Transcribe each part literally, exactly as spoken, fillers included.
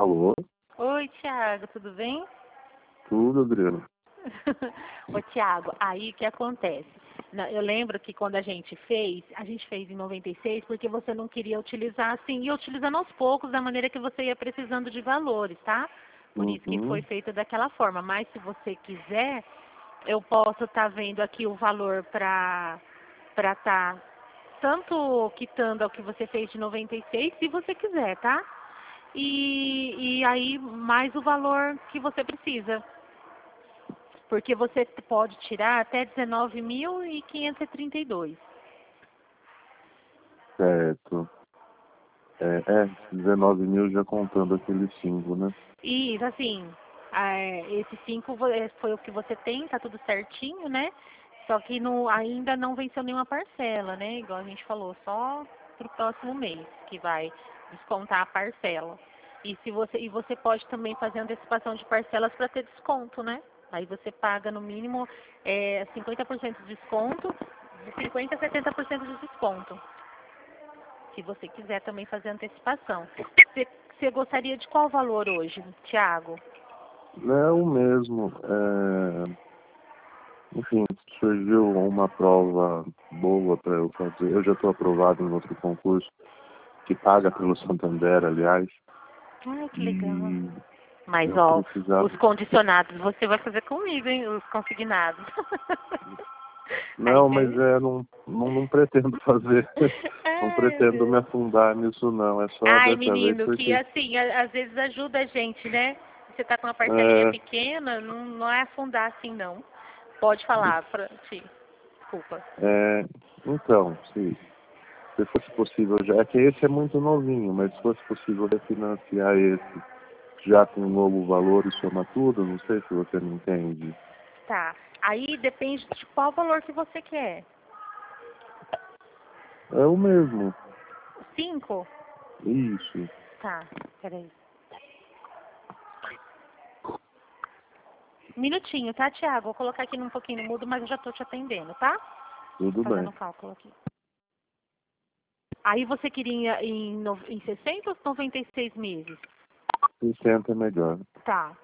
Alô? Oi, Thiago, tudo bem? Tudo, Adriano. Ô, Thiago, aí o que acontece? Na- Eu lembro que quando a gente fez, a gente fez em noventa e seis porque você não queria utilizar assim, ia utilizando aos poucos da maneira que você ia precisando de valores, tá? Por isso que foi Uhum. feito daquela forma. Mas se você quiser, eu posso estar vendo aqui o valor para para estar tanto quitando ao que você fez de noventa e seis, se você quiser, tá? E, e aí mais o valor que você precisa. Porque você pode tirar até dezenove mil quinhentos e trinta e dois. Certo. É, é, dezenove mil já contando aquele cinco, né? E, assim, é, esse cinco foi o que você tem, tá tudo certinho, né? Só que no, ainda não venceu nenhuma parcela, né? Igual a gente falou, só pro próximo mês que vai descontar a parcela. E, se você, e você pode também fazer antecipação de parcelas para ter desconto, né? Aí você paga no mínimo é, cinquenta por cento de desconto, de cinquenta a setenta por cento de desconto. Se você quiser também fazer antecipação. Você, você gostaria de qual valor hoje, Thiago? É o mesmo. É... Enfim, surgiu uma prova boa para eu fazer. Eu já estou aprovado em outro concurso, que paga pelo Santander, aliás. Ai, que legal. E Mas, eu ó, precisava. os condicionados você vai fazer comigo, hein? Os consignados. A Não, mas ideia... é, não, não, não pretendo fazer. Não Ai, meu pretendo me Deus. afundar nisso, não. É só Ai, dessa vez menino, que porque. assim, a- às vezes ajuda a gente, né? Você tá com uma parcelinha É, pequena, não, não é afundar assim, não. Pode falar pra ti. Desculpa. é, então, se, se fosse possível, já é que esse é muito novinho, mas se fosse possível refinanciar esse já com um novo valor e soma tudo, não sei se você me entende. Tá. Aí depende de qual valor que você quer. É o mesmo, Cinco? isso, Tá, peraí. Um minutinho, tá, Thiago? Vou colocar aqui num pouquinho no mudo, mas eu já tô te atendendo, tá? Tô tudo fazendo bem. um cálculo aqui. Aí você queria em, no, em sessenta ou noventa e seis meses? sessenta é melhor. Tá.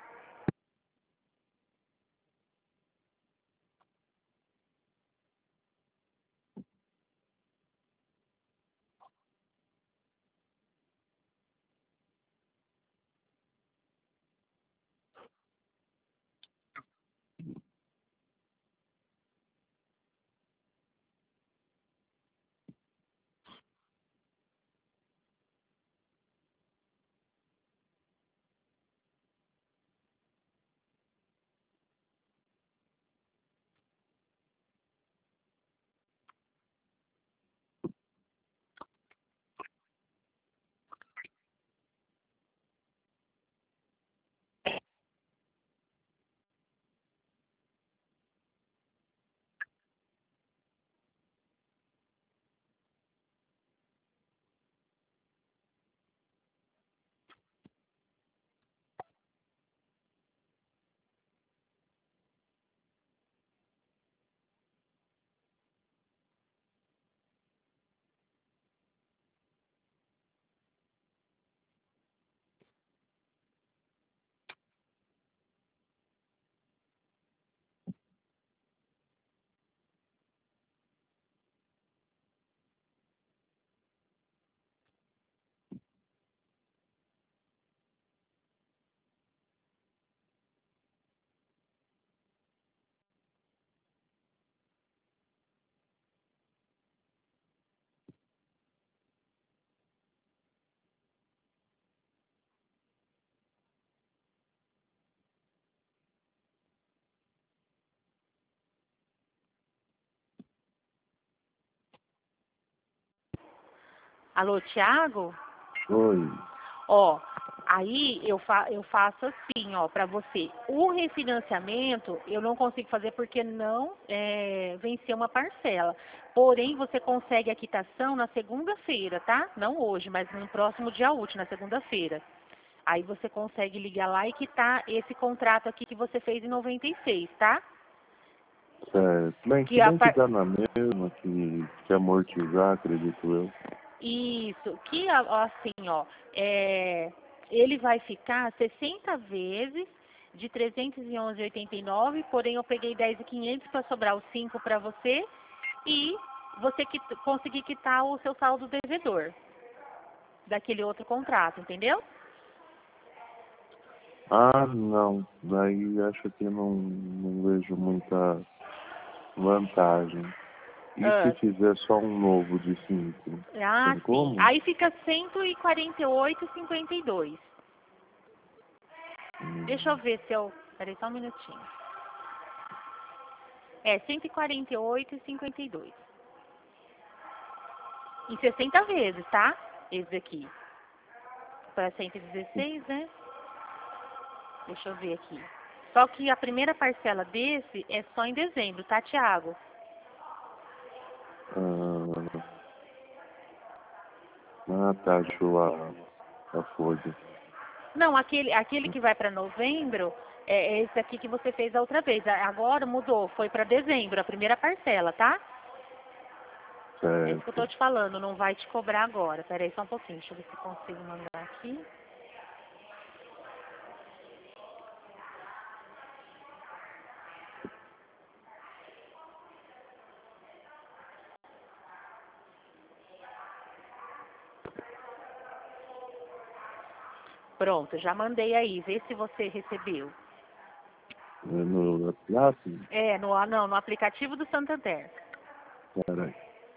Alô, Thiago? Oi. Ó, aí eu, fa eu faço assim, ó, pra você. O refinanciamento eu não consigo fazer porque não é, venceu uma parcela. Porém, você consegue a quitação na segunda-feira, tá? Não hoje, mas no próximo dia útil, na segunda-feira. Aí você consegue ligar lá e quitar esse contrato aqui que você fez em noventa e seis, tá? Certo. Bem, se Que a bem que par... dá na mesma, que, que amortizar, acredito eu. Isso, que a- assim, ó, é, ele vai ficar sessenta vezes de trezentos e onze reais e oitenta e nove centavos, porém eu peguei dez mil e quinhentos para sobrar os cinco para você e você que conseguir quitar o seu saldo devedor daquele outro contrato, entendeu? Ah, não. Daí acho que não, não vejo muita vantagem. E se Ah, fizer só um novo de cinco? ah, Tem sim. como? Aí fica cento e quarenta e oito reais e cinquenta e dois centavos. Deixa eu Hum, ver se eu... Peraí, só um minutinho. É, cento e quarenta e oito reais e cinquenta e dois centavos. Em sessenta vezes, tá? Esse daqui. Para cento e dezesseis, né? Deixa eu ver aqui. Só que a primeira parcela desse é só em dezembro, tá, Thiago? ah, ah, tá, achou a, a folha. Não, aquele, aquele que vai para novembro é esse aqui que você fez a outra vez. A- Agora mudou, foi para dezembro, a primeira parcela, tá? É isso que eu tô Certo. te falando, não vai te cobrar agora. Peraí só um pouquinho, deixa eu ver se consigo mandar aqui. Pronto, já mandei aí, vê se você recebeu. É no WhatsApp? É, no, ah, não, no aplicativo do Santander. Peraí.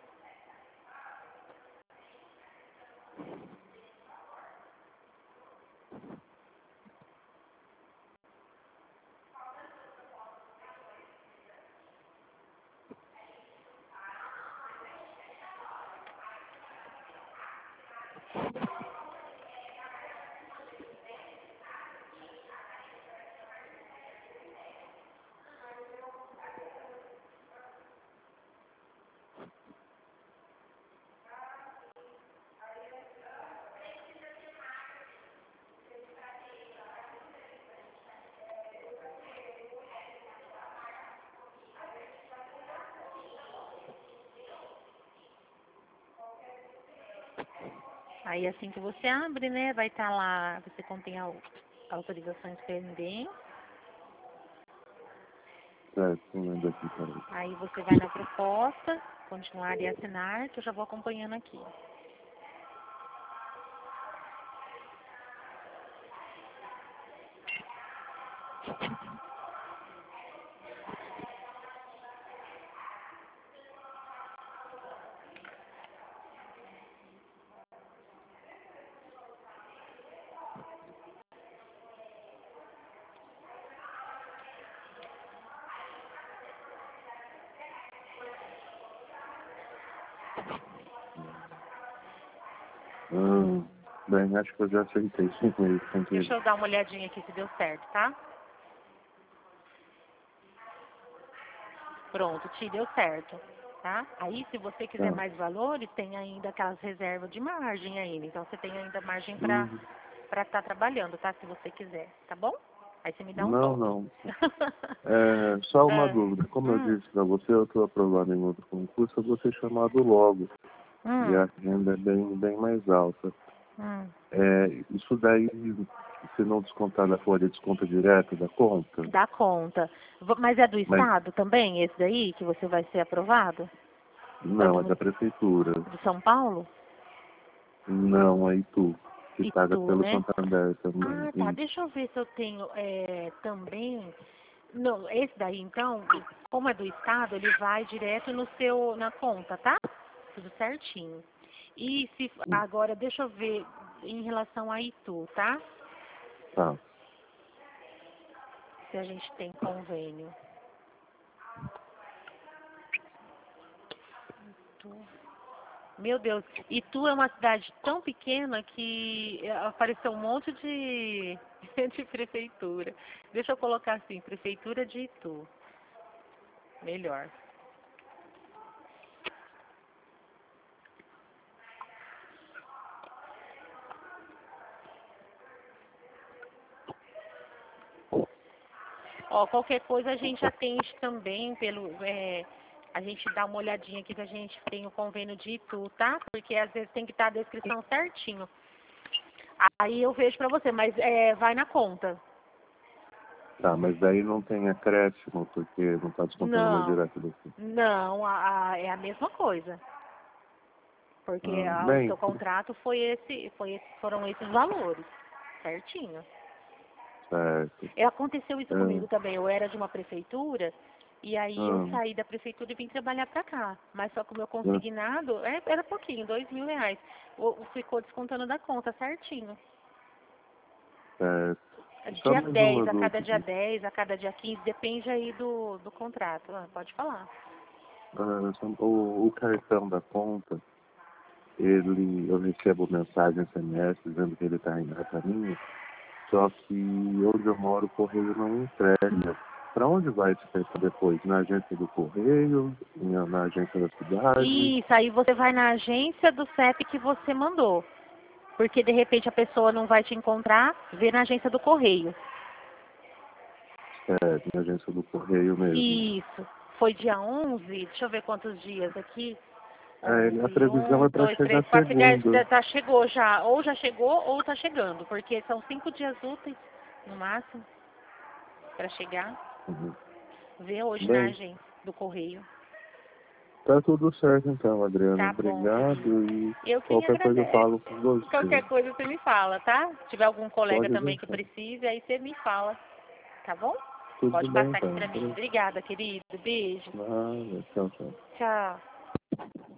Aí assim que você abre, né, vai estar lá, você contém au- autorizações pendentes. Certo, não lembro aqui, peraí. Aí você vai na proposta, continuar e assinar, que eu já vou acompanhando aqui. Ah, bem, acho que eu já aceitei cinco meses sem Deixa querer. eu dar uma olhadinha aqui se deu certo, tá? Pronto, te deu certo, tá? Aí, se você quiser Tá. mais valores, tem ainda aquelas reservas de margem ainda. Então, você tem ainda margem para Hum, para estar trabalhando, tá? Se você quiser, tá bom? Aí você me dá um não, toque. não. É, só uma Ah, dúvida. Como eu hum, disse para você, eu estou aprovado em outro concurso, eu vou ser chamado logo. E hum, a renda é bem, bem mais alta. hum. É, isso daí, se não descontar da folha, desconta direto da conta? Dá conta. V- Mas é do Mas estado também, esse daí, que você vai ser aprovado? Ou não, do, é da mu- prefeitura. de São Paulo? Não, é Itu, que paga Itu, pelo né? Santander também. Ah, tá. Isso. Deixa eu ver se eu tenho é, também. Não, esse daí então, como é do estado, ele vai direto no seu, na conta, tá? Tudo certinho. E se agora deixa eu ver em relação a Itu, tá? Tá. Se a gente tem convênio. Itu. Meu Deus, Itu é uma cidade tão pequena que eh, apareceu um monte de, de prefeitura. Deixa eu colocar assim, prefeitura de Itu. Melhor. Ó, qualquer coisa a gente atende também pelo. É, a gente dá uma olhadinha aqui que a gente tem o convênio de Itu, tá? Porque às vezes tem que estar a descrição certinho. Aí eu vejo pra você, mas é, vai na conta. Tá, mas daí não tem acréscimo, porque não tá descontando mais Não, direto daqui. não, a, a- é a mesma coisa. Porque Ah, a- o bem, seu contrato foi esse, foi esse, foram esses valores, certinho. certo. E aconteceu isso Ah, comigo também. Eu era de uma prefeitura e aí eu ah, saí da prefeitura e vim trabalhar pra cá. Mas só que o meu ah, consignado é, era pouquinho, dois mil reais. O, o- ficou descontando da conta, certinho. certo. Só Dia mais dez uma a cada dia dúvida. dez a cada dia quinze depende aí do, do contrato. Ah, pode falar. Ah, só- o, o cartão da conta, ele, eu recebo mensagem S M S dizendo que ele está a caminho, só que onde eu moro o correio não entrega. Para onde vai esse cartão depois? Na agência do correio? Na, na agência da cidade? Isso, aí você vai na agência do C E P que você mandou. Porque de repente a pessoa não vai te encontrar, vê na agência do correio. É, na agência do correio mesmo. Isso. Foi dia onze, deixa eu ver quantos dias aqui. É, ele- a onze, previsão um, é para dois, chegar três, quatro, cinco, dez, segunda. tá, chegou já. Ou já chegou ou tá chegando. Porque são cinco dias úteis, no máximo, para chegar. Uhum. Vê hoje na Bem, agência do correio. tá tudo certo então, Adriano. Tá bom, querido. Obrigado e Eu quem qualquer coisa eu agradeço. falo com você. Qualquer coisa você me fala, tá? Se tiver algum colega Pode também que deixar. precise, aí você me fala. Tá bom? Tudo Pode bem passar aqui então. pra mim. Obrigada, querido. Beijo. Nada, tchau, tchau. Tchau.